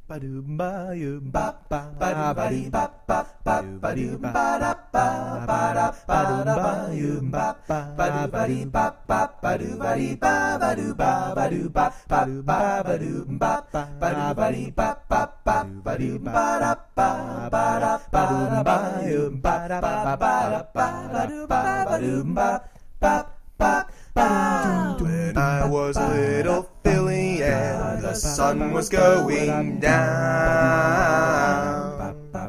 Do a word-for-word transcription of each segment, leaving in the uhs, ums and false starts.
Ba-doom ba yoom ba ba ba ba dee ba ba ba ba doom ba da ba ba da ba da ba yoom ba ba ba ba dee ba ba ba doo ba dee ba ba doo ba ba doo ba ba ba ba doom ba ba ba doo ba dee ba ba ba ba doom ba da ba ba da ba doom ba yoom ba da ba ba da ba ba doo ba ba doom ba ba ba ba. When I was a little filly and the sun was going down,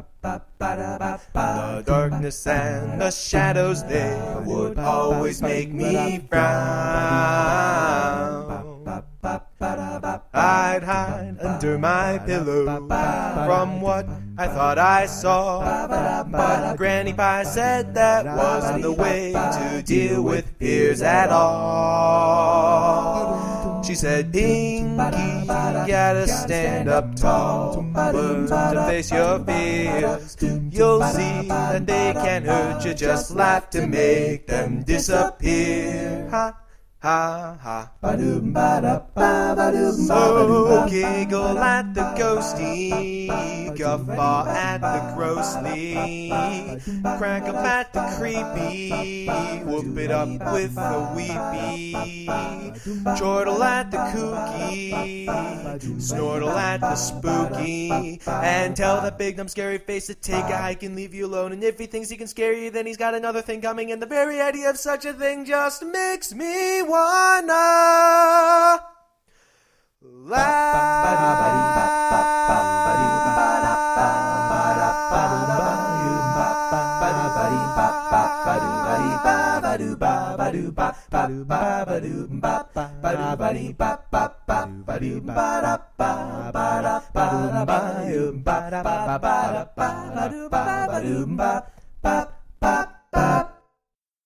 the darkness and the shadows, they would always make me frown. I'd hide under my pillow from what I thought I saw, but Granny Pie said that wasn't the way to deal with fears at all. She said, Pinky, you gotta stand up tall, learn to face your fears. You'll see that they can't hurt you, just laugh to make them disappear. Ha! Ha ha. Ba-doom ba-da ba ba-doom ba-ba-doom. So giggle at the ghosty, guffaw at the grossly, crack up at the creepy, whoop it up with the weepy, chortle at the kooky, snortle at the spooky, and tell that big dumb scary face to take a hike and leave you alone. And if he thinks he can scare you, then he's got another thing coming, and the very idea of such a thing just makes me wanna laugh.